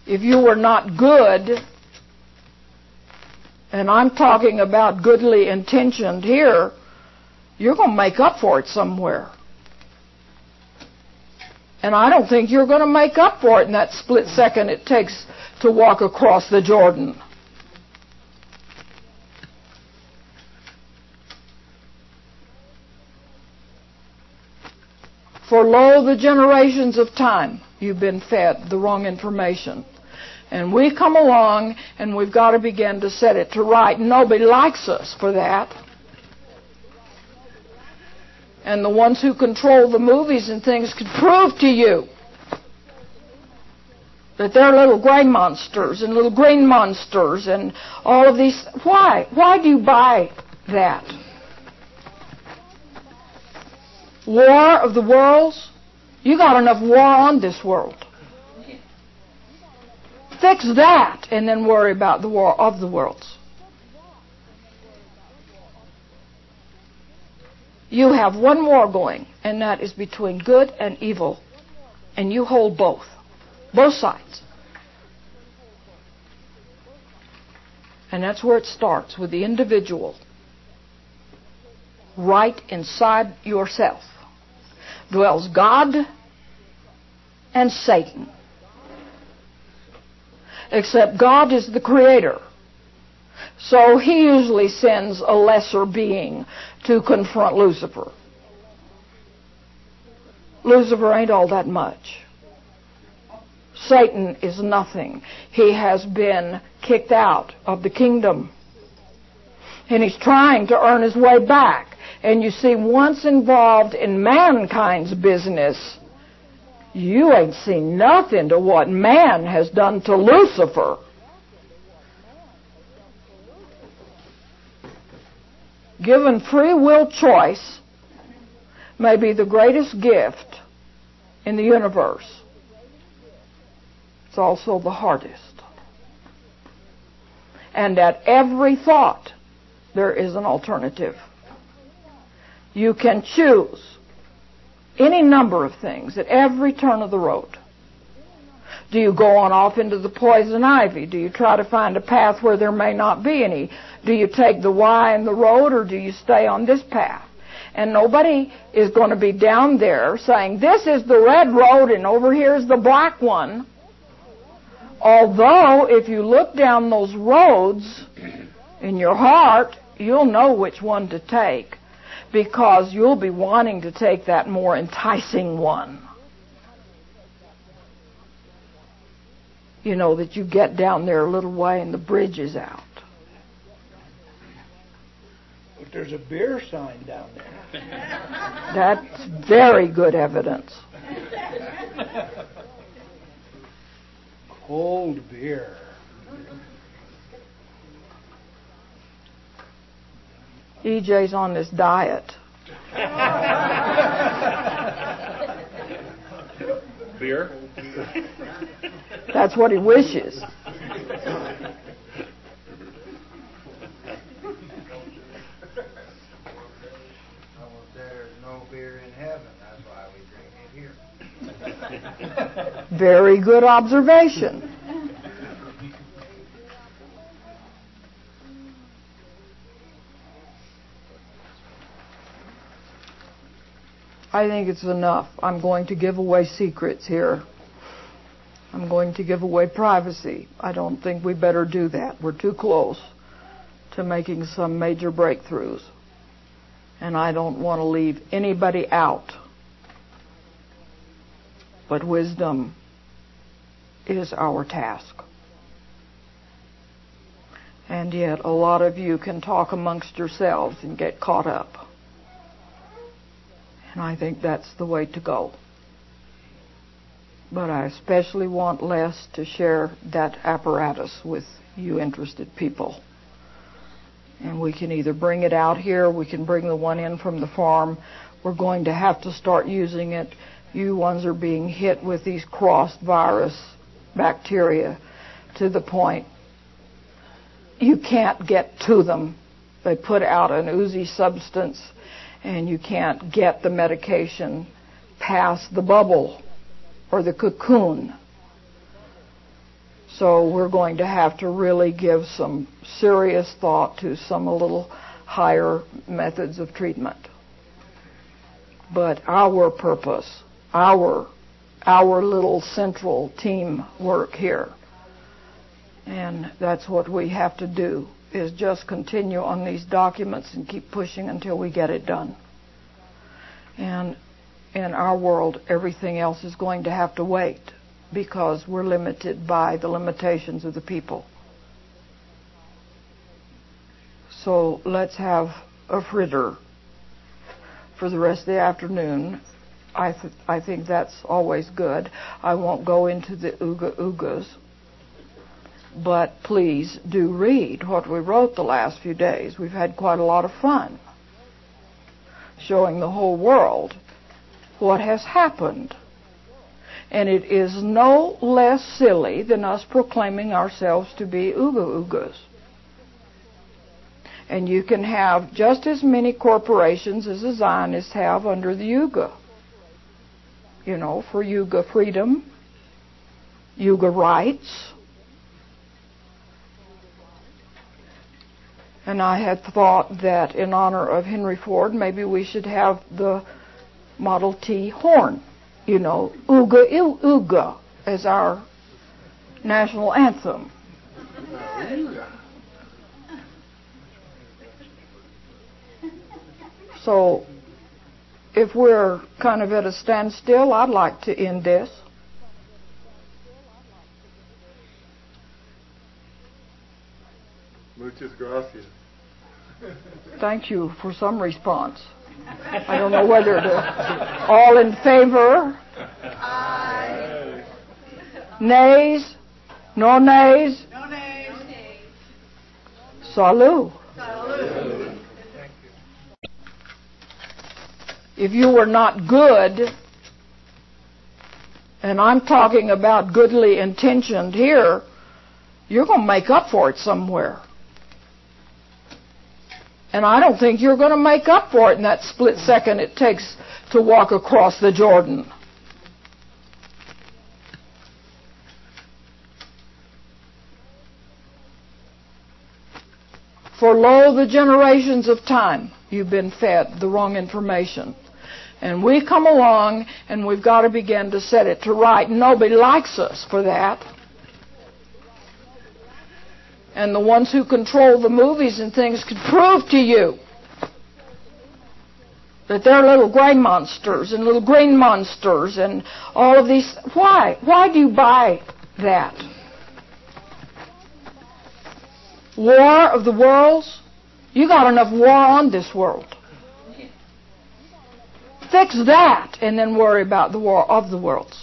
if you were not good, and I'm talking about goodly intentioned here, you're going to make up for it somewhere. And I don't think you're going to make up for it in that split second it takes to walk across the Jordan. For lo, the generations of time, you've been fed the wrong information. And we come along and we've got to begin to set it to right. Nobody likes us for that. And the ones who control the movies and things could prove to you that they're little gray monsters and little green monsters and all of these. Why? Why do you buy that? War of the worlds? You got enough war on this world. Fix that and then worry about the war of the worlds. You have one war going, and that is between good and evil. And you hold both sides. And that's where it starts, with the individual. Right inside yourself dwells God and Satan. Except God is the creator. So he usually sends a lesser being to confront Lucifer. Lucifer ain't all that much. Satan is nothing. He has been kicked out of the kingdom. And he's trying to earn his way back. And you see, once involved in mankind's business, you ain't seen nothing to what man has done to Lucifer. Given free will choice may be the greatest gift in the universe. It's also the hardest. And at every thought, there is an alternative. You can choose any number of things at every turn of the road. Do you go on off into the poison ivy? Do you try to find a path where there may not be any? Do you take the Y in the road, or do you stay on this path? And nobody is going to be down there saying, this is the red road and over here is the black one. Although, if you look down those roads in your heart, you'll know which one to take, because you'll be wanting to take that more enticing one. You know that you get down there a little way and the bridge is out. But there's a beer sign down there. That's very good evidence. Cold beer. EJ's on this diet. Beer? That's what he wishes. There's no beer in heaven. That's why we drink it here. Very good observation. I think it's enough. I'm going to give away secrets here. I'm going to give away privacy. I don't think we better do that. We're too close to making some major breakthroughs. And I don't want to leave anybody out. But wisdom is our task. And yet a lot of you can talk amongst yourselves and get caught up. And I think that's the way to go. But I especially want Les to share that apparatus with you interested people. And we can either bring it out here, we can bring the one in from the farm. We're going to have to start using it. You ones are being hit with these crossed virus bacteria to the point you can't get to them. They put out an oozy substance and you can't get the medication past the bubble or the cocoon. So we're going to have to really give some serious thought to some a little higher methods of treatment. But our purpose, our little central team work here, and that's what we have to do, is just continue on these documents and keep pushing until we get it done. And in our world, everything else is going to have to wait because we're limited by the limitations of the people. So let's have a fritter for the rest of the afternoon. I think that's always good. I won't go into the ooga-oogas, but please do read what we wrote the last few days. We've had quite a lot of fun showing the whole world what has happened. And it is no less silly than us proclaiming ourselves to be ooga-oogas. And you can have just as many corporations as the Zionists have under the Yuga. You know, for Yuga freedom, Yuga rights. And I had thought that in honor of Henry Ford, maybe we should have the Model T horn. You know, Ooga Ooga as our national anthem. So, if we're kind of at a standstill, I'd like to end this. Muchas gracias. Thank you for some response. I don't know whether to... All in favor? Aye. Nays? No nays? No nays. Salud. Salud. If you were not good, and I'm talking about goodly intentioned here, you're going to make up for it somewhere. And I don't think you're going to make up for it in that split second it takes to walk across the Jordan. For lo, the generations of time, you've been fed the wrong information. And we come along and we've got to begin to set it to right. Nobody likes us for that. And the ones who control the movies and things could prove to you that they're little gray monsters and little green monsters and all of these. Why? Why do you buy that? War of the worlds? You got enough war on this world. Fix that and then worry about the war of the worlds.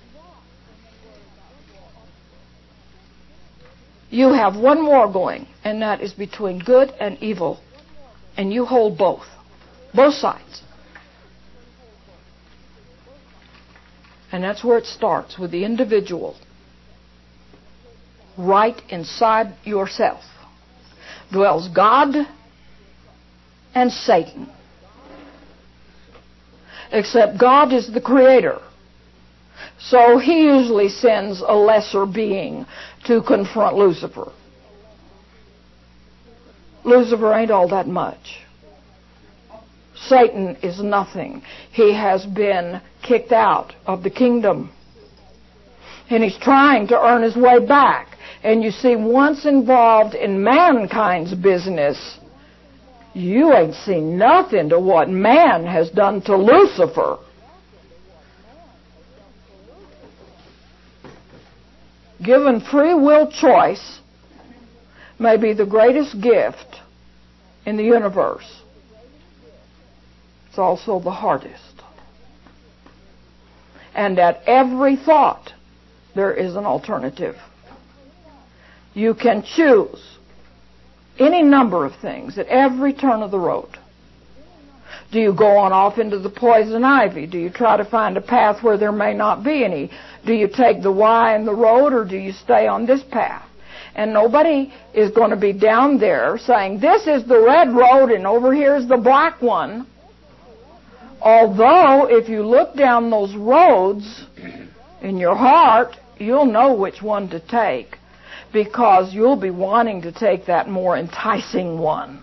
You have one war going, and that is between good and evil. And you hold both sides. And that's where it starts, with the individual. Right inside yourself dwells God and Satan. Except God is the creator. So he usually sends a lesser being to confront Lucifer. Lucifer ain't all that much. Satan is nothing. He has been kicked out of the kingdom. And he's trying to earn his way back. And you see, once involved in mankind's business, you ain't seen nothing to what man has done to Lucifer. Given free will choice may be the greatest gift in the universe. It's also the hardest. And at every thought, there is an alternative. You can choose any number of things at every turn of the road. Do you go on off into the poison ivy? Do you try to find a path where there may not be any? Do you take the Y in the road, or do you stay on this path? And nobody is going to be down there saying, this is the red road and over here is the black one. Although, if you look down those roads in your heart, you'll know which one to take, because you'll be wanting to take that more enticing one.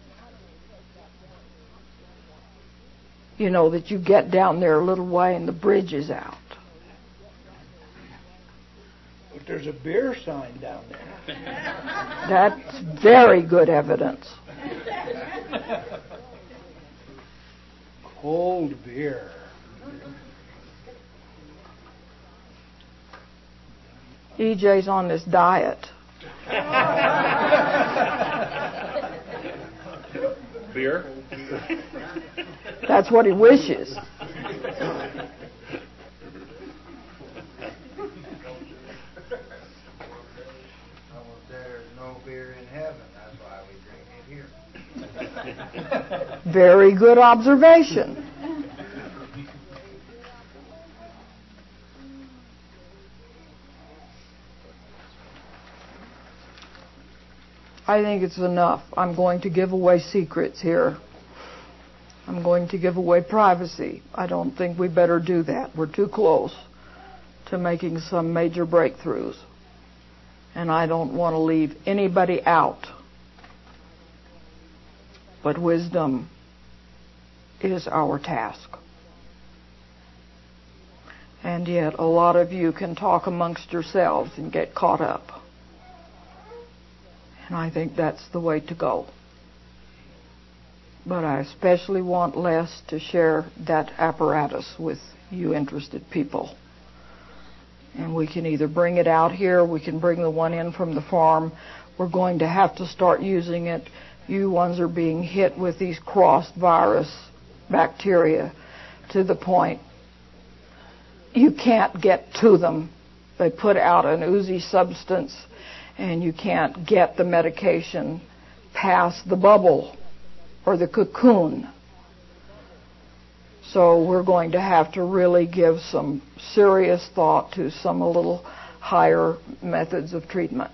You know, that you get down there a little way and the bridge is out. But there's a beer sign down there. That's very good evidence. Cold beer. EJ's on this diet. Beer? That's what he wishes. There's no beer in heaven. That's why we drink it here. Very good observation. I think it's enough. I'm going to give away secrets here. I'm going to give away privacy. I don't think we better do that. We're too close to making some major breakthroughs. And I don't want to leave anybody out. But wisdom is our task. And yet a lot of you can talk amongst yourselves and get caught up. And I think that's the way to go. But I especially want Les to share that apparatus with you interested people. And we can either bring it out here, we can bring the one in from the farm. We're going to have to start using it. You ones are being hit with these cross-virus bacteria to the point you can't get to them. They put out an oozy substance and you can't get the medication past the bubble or the cocoon. So we're going to have to really give some serious thought to some a little higher methods of treatment.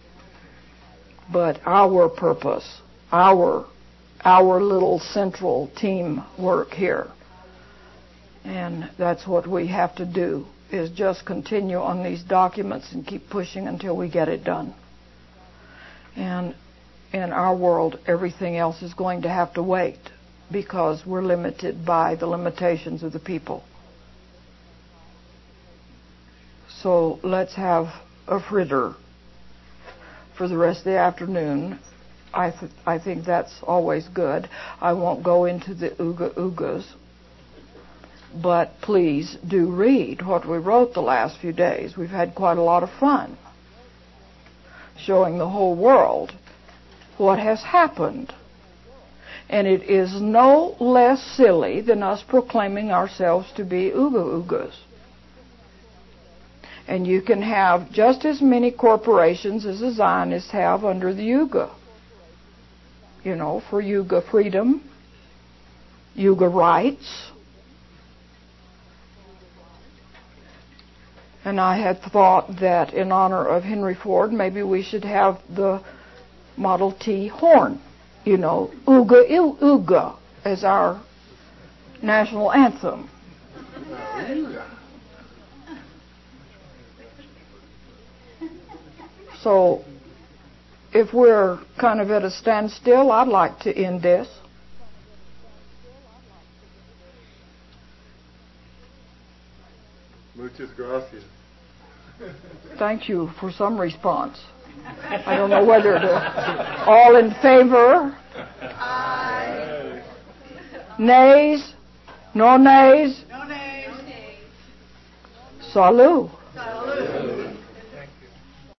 But our purpose, our little central team work here, and that's what we have to do, is just continue on these documents and keep pushing until we get it done. And in our world, everything else is going to have to wait because we're limited by the limitations of the people. So let's have a fritter for the rest of the afternoon. I think that's always good. I won't go into the ooga-oogas. But please do read what we wrote the last few days. We've had quite a lot of fun showing the whole world what has happened. And it is no less silly than us proclaiming ourselves to be ooga-oogas. And you can have just as many corporations as the Zionists have under the Yuga. You know, for Yuga freedom, Yuga rights. And I had thought that in honor of Henry Ford, maybe we should have the Model T horn. You know, Ooga Ooga as our national anthem. So, if we're kind of at a standstill, I'd like to end this. Muchas gracias. Thank you for some response. I don't know whether to all in favor. Aye. Nays? No nays? No names. Salud.